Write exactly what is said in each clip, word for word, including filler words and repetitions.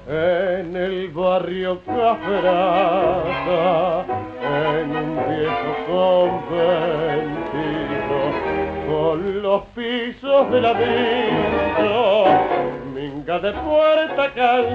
en el barrio Caferata, en un viejo conventito, con los pisos de ladrillo, minga de puerta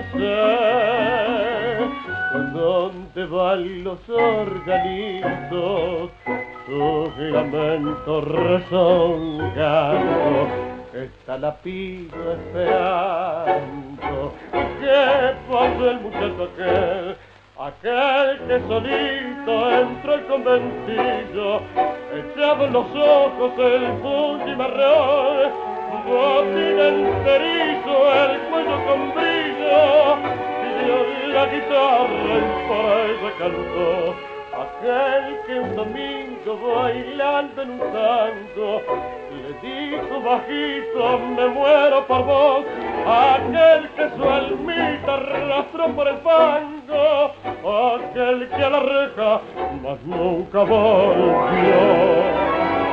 cansé, donde van los organitos, sus lamentos rezongando, está la piba esperando. ¿Qué pasó el muchacho aquel? Aquel que solito entró al conventillo, echaba en los ojos el puño y marrón, botín enterizo, el cuello con brillo, pidió la guitarra y para ella cantó. Aquel que un domingo bailando en un tango le dijo bajito, me muero por vos. Aquel que su almita arrastró por el fango, aquel que a la reja más nunca volvió.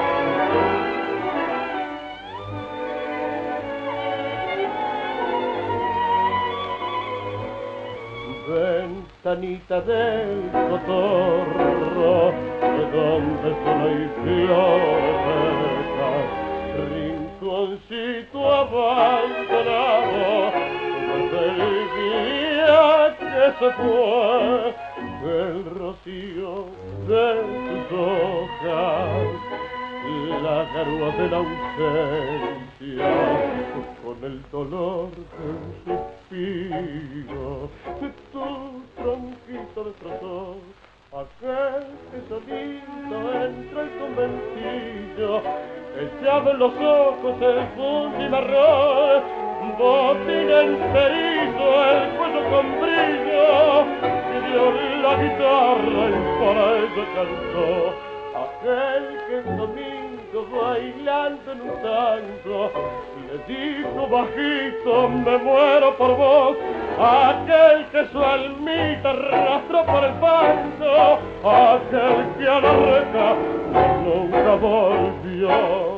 Ventanita del cotorro, de donde solo hay flores, rinconcito abandonado, desde el día que se fue, el rocío de sus hojas, la garúa de la ausencia, con el dolor del suspiro, tu tronquito destrozó. Aquel que solito entró al conventillo, echaba en los ojos el puño y marrón, botín enterizo, el cuello con brillo, pidió la guitarra y para ella cantó. Aquel que un domingo bailando en un tango le dijo bajito, me muero por vos. Aquel que su almita arrastró por el fango, aquel que a la reja nunca volvió.